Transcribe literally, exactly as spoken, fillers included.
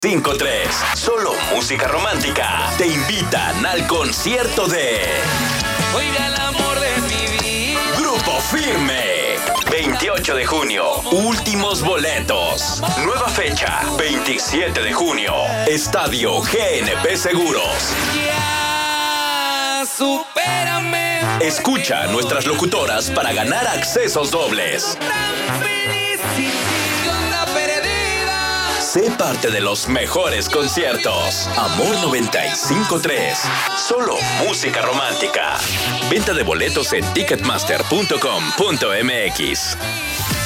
cinco tres, solo música romántica, te invitan al concierto de Oiga el amor de mi vida. Grupo Firme. veintiocho de junio, últimos boletos. Nueva fecha, veintisiete de junio. Estadio G N P Seguros. Ya, supérame. Escucha a nuestras locutoras para ganar accesos dobles. Tan feliz sin ti, onda perdida. Sé parte de los mejores conciertos. Amor noventa y cinco tres. Solo música romántica. Venta de boletos en ticketmaster punto com punto m x.